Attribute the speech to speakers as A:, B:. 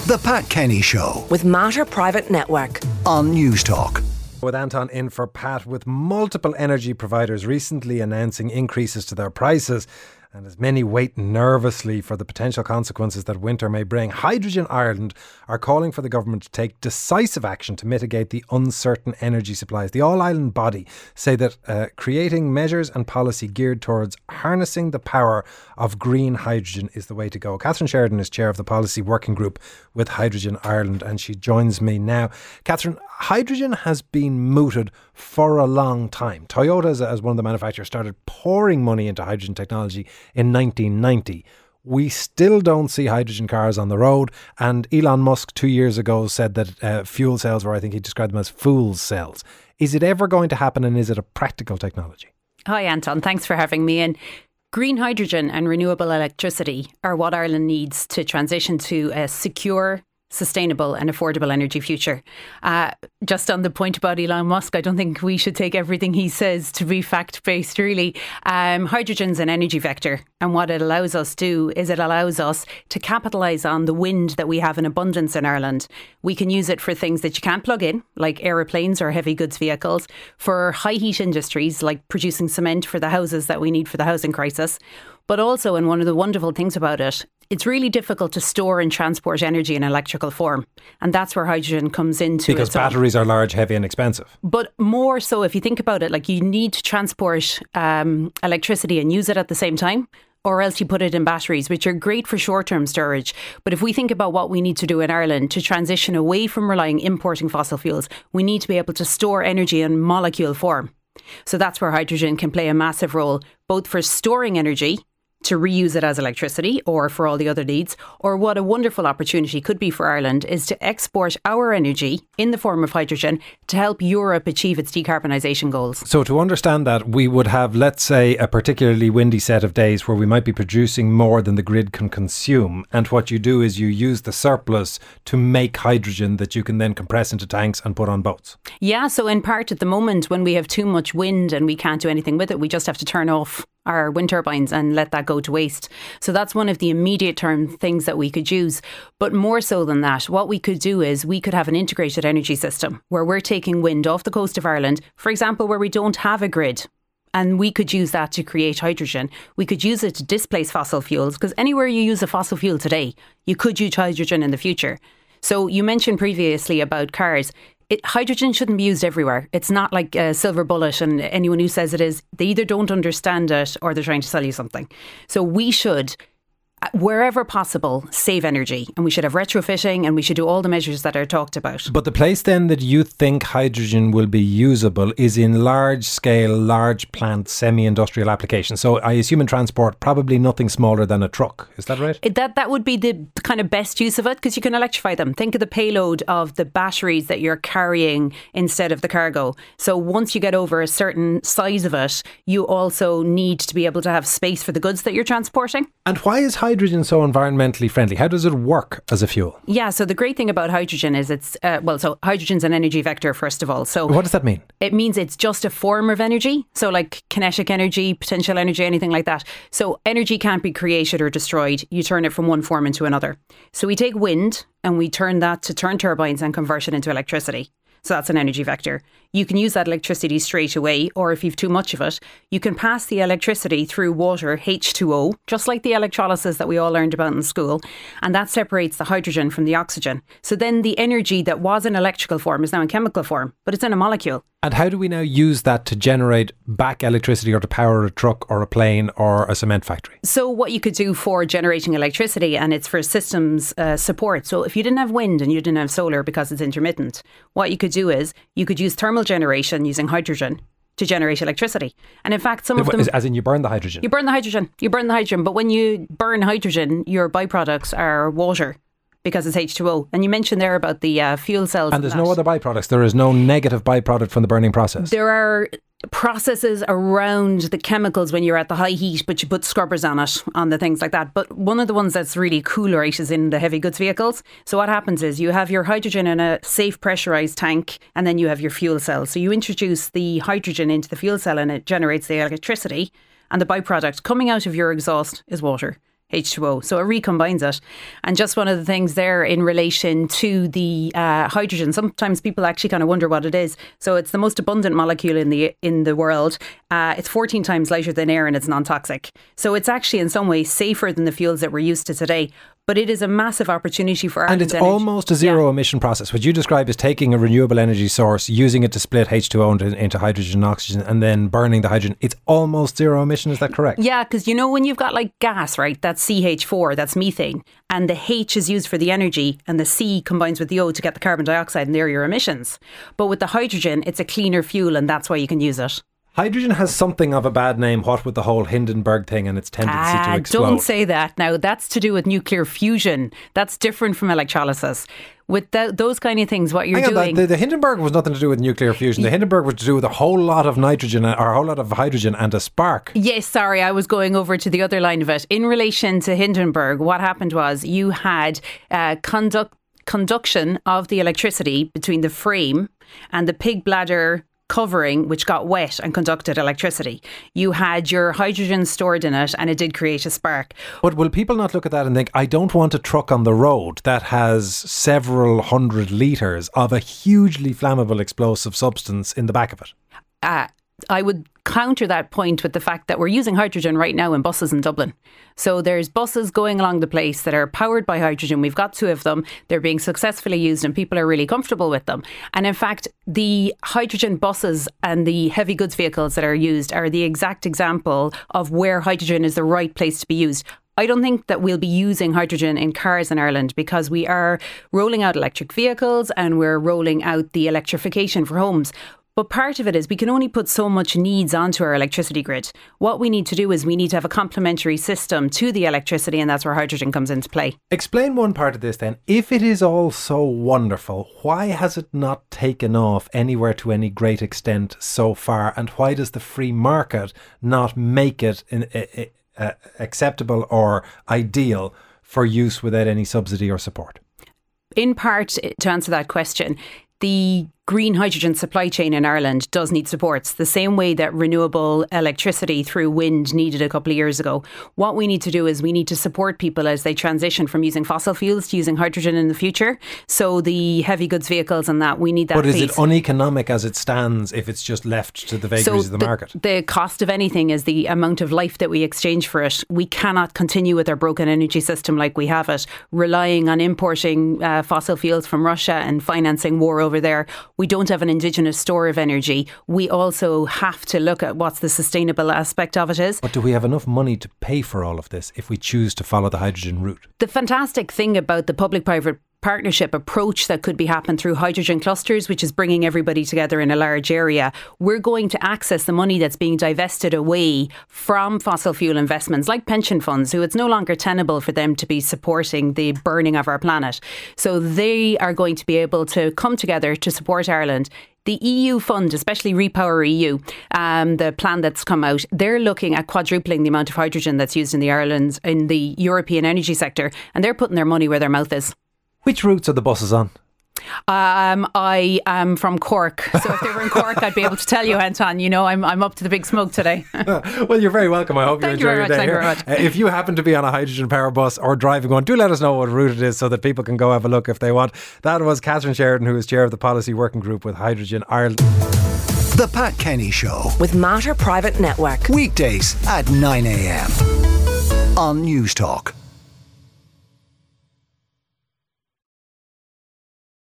A: The Pat Kenny Show
B: with Mater Private Network
A: on News Talk.
C: With Anton in for Pat, with multiple energy providers recently announcing increases to their prices, and as many wait nervously for the potential consequences that winter may bring, Hydrogen Ireland are calling for the government to take decisive action to mitigate the uncertain energy supplies. The all-island body say that creating measures and policy geared towards harnessing the power of green hydrogen is the way to go. Catherine Sheridan is chair of the policy working group with Hydrogen Ireland, and she joins me now. Catherine, hydrogen has been mooted for a long time. Toyota, as one of the manufacturers, started pouring money into hydrogen technology in 1990. We still don't see hydrogen cars on the road, and Elon Musk 2 years ago said that fuel cells were, I think he described them as fool's cells. Is it ever going to happen, and is it a practical technology?
D: Hi Anton, thanks for having me in. Green hydrogen and renewable electricity are what Ireland needs to transition to a secure, sustainable and affordable energy future. Just on the point about Elon Musk, I don't think we should take everything he says to be fact-based, really. Hydrogen's an energy vector, and what it allows us to do is it allows us to capitalise on the wind that we have in abundance in Ireland. We can use it for things that you can't plug in, like aeroplanes or heavy goods vehicles, for high heat industries like producing cement for the houses that we need for the housing crisis. But also, and one of the wonderful things about it, it's really difficult to store and transport energy in electrical form. And that's where hydrogen comes into it.
C: Because batteries are large, heavy and expensive.
D: But more so, if you think about it, like you need to transport electricity and use it at the same time, or else you put it in batteries, which are great for short-term storage. But if we think about what we need to do in Ireland to transition away from relying importing fossil fuels, we need to be able to store energy in molecule form. So that's where hydrogen can play a massive role, both for storing energy, to reuse it as electricity or for all the other needs, or what a wonderful opportunity could be for Ireland is to export our energy in the form of hydrogen to help Europe achieve its decarbonisation goals.
C: So to understand that, we would have, let's say, a particularly windy set of days where we might be producing more than the grid can consume, and what you do is you use the surplus to make hydrogen that you can then compress into tanks and put on boats.
D: Yeah, so in part at the moment when we have too much wind and we can't do anything with it, we just have to turn off our wind turbines and let that go to waste. So that's one of the immediate term things that we could use. But more so than that, what we could do is we could have an integrated energy system where we're taking wind off the coast of Ireland, for example, where we don't have a grid. And we could use that to create hydrogen. We could use it to displace fossil fuels, because anywhere you use a fossil fuel today, you could use hydrogen in the future. So you mentioned previously about cars. Hydrogen shouldn't be used everywhere. It's not like a silver bullet, and anyone who says it is, they either don't understand it or they're trying to sell you something. So we should, wherever possible, save energy, and we should have retrofitting, and we should do all the measures that are talked about.
C: But the place then that you think hydrogen will be usable is in large scale, large plant, semi-industrial applications. So I assume in transport, probably nothing smaller than a truck. Is that right?
D: That would be the kind of best use of it, because you can electrify them. Think of the payload of the batteries that you're carrying instead of the cargo. So once you get over a certain size of it, you also need to be able to have space for the goods that you're transporting.
C: And why is hydrogen so environmentally friendly? How does it work as a fuel?
D: Yeah, so the great thing about hydrogen is so hydrogen's an energy vector, first of all. So
C: what does that mean?
D: It means it's just a form of energy. So like kinetic energy, potential energy, anything like that. So energy can't be created or destroyed. You turn it from one form into another. So we take wind and we turn that to turn turbines and convert it into electricity. So that's an energy vector. You can use that electricity straight away, or if you've too much of it, you can pass the electricity through water, H2O, just like the electrolysis that we all learned about in school. And that separates the hydrogen from the oxygen. So then the energy that was in electrical form is now in chemical form, but it's in a molecule.
C: And how do we now use that to generate back electricity or to power a truck or a plane or a cement factory?
D: So what you could do for generating electricity, and it's for systems support. So if you didn't have wind and you didn't have solar because it's intermittent, what you could do is you could use thermal generation using hydrogen to generate electricity. And in fact, some of them...
C: As in you burn the hydrogen?
D: You burn the hydrogen. But when you burn hydrogen, your byproducts are water, because it's H2O. And you mentioned there about the fuel cells.
C: And there's no other byproducts. There is no negative byproduct from the burning process.
D: There are processes around the chemicals when you're at the high heat, but you put scrubbers on it, on the things like that. But one of the ones that's really cool, right, is in the heavy goods vehicles. So what happens is you have your hydrogen in a safe pressurised tank, and then you have your fuel cell. So you introduce the hydrogen into the fuel cell and it generates the electricity, and the byproduct coming out of your exhaust is water. H2O. So it recombines it. And just one of the things there in relation to the hydrogen, sometimes people actually kind of wonder what it is. So it's the most abundant molecule in the world. It's 14 times lighter than air and it's non-toxic. So it's actually in some ways safer than the fuels that we're used to today. But it is a massive opportunity for Ireland's
C: And it's almost a zero emission process. What you describe is taking a renewable energy source, using it to split H2O into hydrogen and oxygen, and then burning the hydrogen. It's almost zero emission, is that correct?
D: Yeah, because you know when you've got like gas, right, that's CH4, that's methane, and the H is used for the energy and the C combines with the O to get the carbon dioxide and they're your emissions. But with the hydrogen, it's a cleaner fuel and that's why you can use it.
C: Hydrogen has something of a bad name, what with the whole Hindenburg thing and its tendency to explode.
D: Don't say that. Now, that's to do with nuclear fusion. That's different from electrolysis. With those kind of things, what you're doing...
C: The Hindenburg was nothing to do with nuclear fusion. The Hindenburg was to do with a whole lot of nitrogen or a whole lot of hydrogen and a spark.
D: Yes, sorry, I was going over to the other line of it. In relation to Hindenburg, what happened was you had conduction of the electricity between the frame and the pig bladder covering, which got wet and conducted electricity. You had your hydrogen stored in it and it did create a spark.
C: But will people not look at that and think, I don't want a truck on the road that has several hundred litres of a hugely flammable explosive substance in the back of it?
D: I would counter that point with the fact that we're using hydrogen right now in buses in Dublin. So there's buses going along the place that are powered by hydrogen. We've got 2 of them. They're being successfully used and people are really comfortable with them. And in fact, the hydrogen buses and the heavy goods vehicles that are used are the exact example of where hydrogen is the right place to be used. I don't think that we'll be using hydrogen in cars in Ireland because we are rolling out electric vehicles and we're rolling out the electrification for homes. But part of it is we can only put so much needs onto our electricity grid. What we need to do is we need to have a complementary system to the electricity, and that's where hydrogen comes into play.
C: Explain one part of this then. If it is all so wonderful, why has it not taken off anywhere to any great extent so far? And why does the free market not make it acceptable or ideal for use without any subsidy or support?
D: In part, to answer that question, the green hydrogen supply chain in Ireland does need supports, the same way that renewable electricity through wind needed a couple of years ago. What we need to do is we need to support people as they transition from using fossil fuels to using hydrogen in the future. So the heavy goods vehicles and that, we need that
C: But is
D: piece.
C: it uneconomic as it stands if it's just left to the vagaries of the market?
D: The cost of anything is the amount of life that we exchange for it. We cannot continue with our broken energy system like we have it, relying on importing fossil fuels from Russia and financing war over there. We don't have an indigenous store of energy. We also have to look at what's the sustainable aspect of it is.
C: But do we have enough money to pay for all of this if we choose to follow the hydrogen route?
D: The fantastic thing about the public-private partnership approach that could be happening through hydrogen clusters, which is bringing everybody together in a large area, we're going to access the money that's being divested away from fossil fuel investments like pension funds, who it's no longer tenable for them to be supporting the burning of our planet. So they are going to be able to come together to support Ireland. The EU fund, especially Repower EU, the plan that's come out, they're looking at quadrupling the amount of hydrogen that's used in the European energy sector, and they're putting their money where their mouth is.
C: Which routes are the buses on?
D: I am from Cork, so if they were in Cork, I'd be able to tell you, Anton. You know, I'm up to the big smoke today.
C: Well, you're very welcome. I hope you enjoy your day.
D: Thank you very much.
C: If you happen to be on a hydrogen power bus or driving one, do let us know what route it is so that people can go have a look if they want. That was Catherine Sheridan, who is chair of the policy working group with Hydrogen Ireland.
A: The Pat Kenny Show.
B: With Mater Private Network.
A: Weekdays at 9 a.m. on News Talk.